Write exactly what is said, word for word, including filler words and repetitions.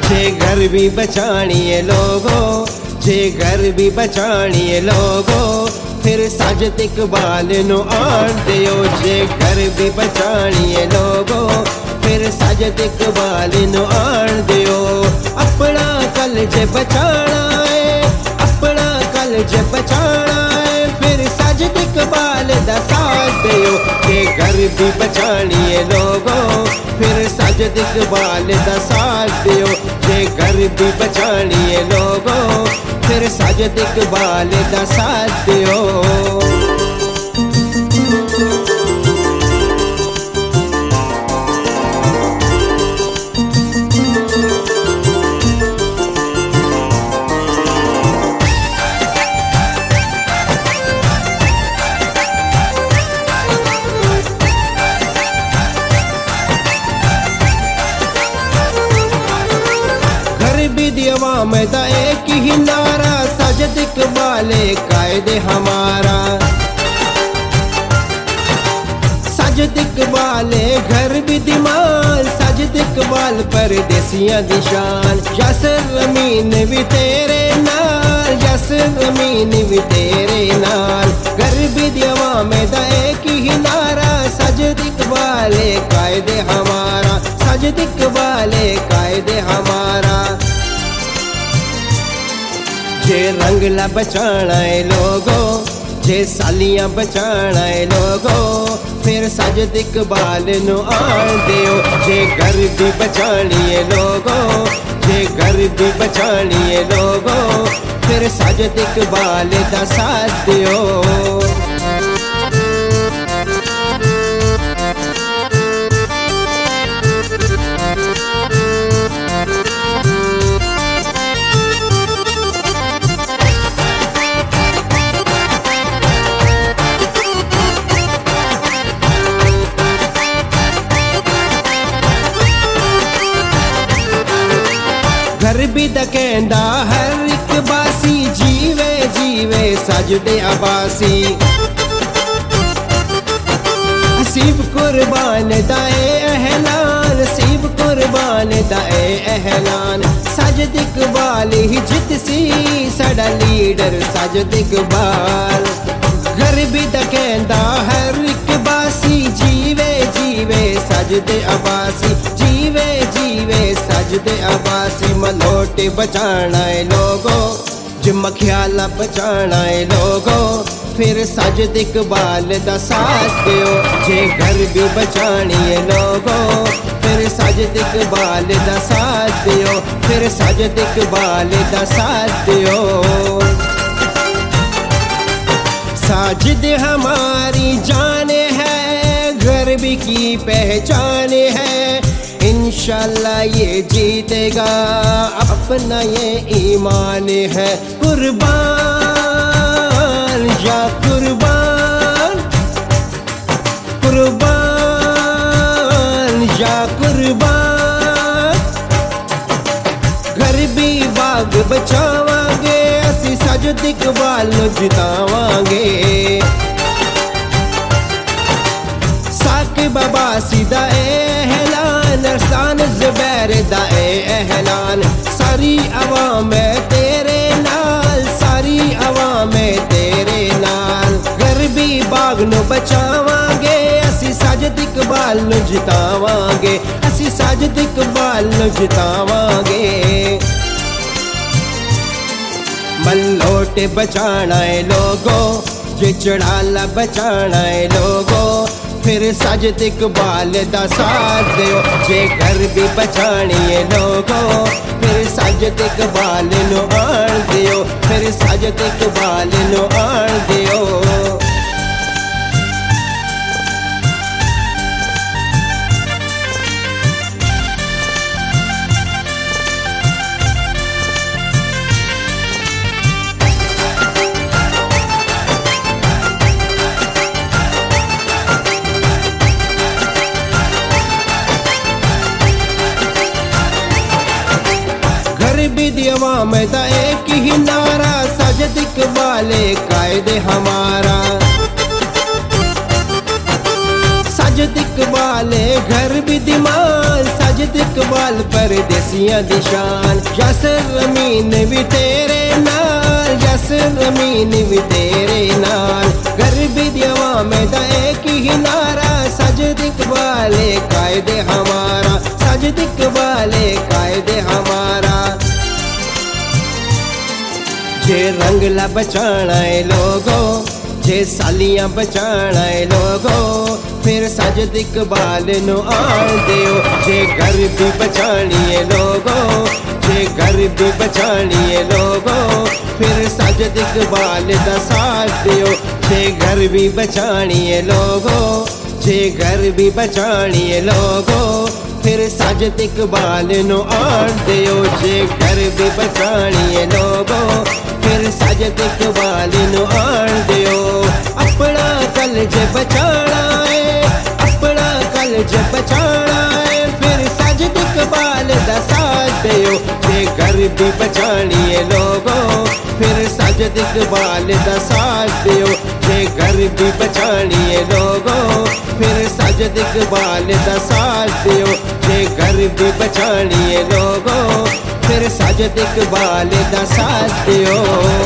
जे घर भी बचाणिए लोगो, जे घर भी बचाणिए लोगो, फिर साजिद इकबाल नु आण दियो। जे घर भी बचाणिए लोगो, फिर साजिद इकबाल नु आण दियो। अपना कल जे बचाना है, अपना कल जे बचाना है, फिर साजिद इकबाल दा साथ दियो। जे घर भी बचाणिए लोगो, फिर साजिद इकबाल दा साथ दियो। जे घर भी बचाणिए लोगो, फिर साजिद इकबाल दा साथ दियो। में दा एक ही नारा, साजिद इकबाल कायदे हमारा। साजिद इकबाल घर भी दिमाग, साजिद इकबाल परदेसियां दी शान। यासिर अमीन भी तेरे नाल, यासिर अमीन भी तेरे नाल। घर भी दिवा में दा एक ही नारा, साजिद इकबाल कायदे हमारा, साजिद इकबाल कायदे हमारा। जे रंगला बचाना है लोगो, जे सालियां बचाना है लोगो, फिर साजिद इकबाल नु आण दियो। जे घर भी बचानी है लोगो, जे घर भी बचानी है लोगो, फिर साजिद इकबाल दा साथ दियो। घर भी दकेंदा हर एक बासी, जीवे जीवे साजिद अब्बासी। हसीब कुर्बान दाए एहलान, हसीब कुर्बान दाए एहलान। साजिद इकबाल ही जित सी, साडा लीडर साजिद इकबाल। घर भी दकेंदा हर एक बासी, जीवे जीवे साजिद अब्बासी, जीवे जीवे साजिद अब्बासी। मलोटे बचाना है लोगो, जिम ख्याला बचाना है लोगो, फिर साजिद इकबाल दा साथ दियो। जे घर भी बचानी है लोगो, फिर साजिद इकबाल दा साथ दियो, फिर साजिद इकबाल दा साथ दियो। साजिद हमारी जान है, घर भी की पहचान है। इंशाल्लाह ये जीतेगा, अपना ये ईमान है। कुर्बान या कुर्बान, कुर्बान या कुर्बान। घर भी बाग बचावांगे, असी साजिद इकबाल नू जितावांगे। साकिब अब्बासी दा एहलान, अरसान ज़ुबैर दा एहलान। सारी अवाम है तेरे नाल, सारी अवाम है तेरे नाल। घर भी बाग नू बचावांगे, असी साजिद इकबाल नू जितावांगे, असी साजिद इकबाल नू जितावांगे। मल्लोटे बचाना है लोगो, जे चढ़ाला बचाना है लोगो, फिर साजिद इकबाल दा साथ दियो। जे घर भी बचानी है लोगो, फिर साजिद इकबाल नु आण दियो, फिर साजिद इकबाल नु आण दियो। में दा एक ही नारा, साजिद इकबाल कायदे हमारा। साजिद इकबाल घर भी दिमाग, साजिद साजिद इकबाल परदेसियां दी शान। यासिर अमीन भी तेरे नाल, यासिर अमीन भी तेरे नाल। गरीबी दवा में दा एक ही नारा, साजिद इकबाल कायदे हमारा, साजिद इकबाल कायदे हमारा। जे रंगला बचाना है लोगो, जे सालियां बचाना है लोगो, फिर साजिद इकबाल नु आन दियो। जे गरीबी बचानी है लोगो, जे गरीबी बचानी है लोगो, फिर साजिद इकबाल दा साथ दियो। जे गरीबी बचानी है लोगो, जे गरीबी बचानी है लोगो, फिर साजिद इकबाल नु आन दियो। जे गरीबी बचानी है लोगो, फिर साजिद इकबाल नु आन दियो। अपना कलज बचाना है, अपना कलज बचाना है, फिर साजिद इकबाल दा साथ दियो। जे गरीबी बचानी है लोगो, फिर साजिद इकबाल दा साथ दियो। जे गरीबी बचानी है लोगो, फिर साजिद इकबाल दा साथ दियो। जे गरीबी बचानी है लोगो, फिर साजिद इकबाल दा साथ दियो।